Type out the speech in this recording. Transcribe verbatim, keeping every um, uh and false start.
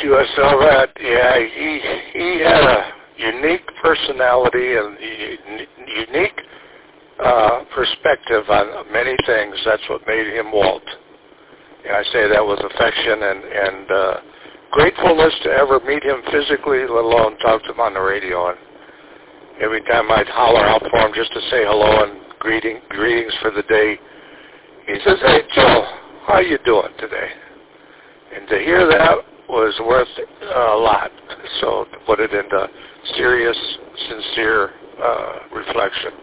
you. I saw that. Yeah, he he had a unique personality and u- unique uh, perspective on many things. That's what made him Walt. And I say that with affection and and uh, gratefulness to ever meet him physically, let alone talk to him on the radio. And every time I'd holler out for him just to say hello and greeting greetings for the day, he says, "Hey Joe, how you doing today?" And to hear that was worth uh, a lot. So to put it into serious, sincere uh, reflection.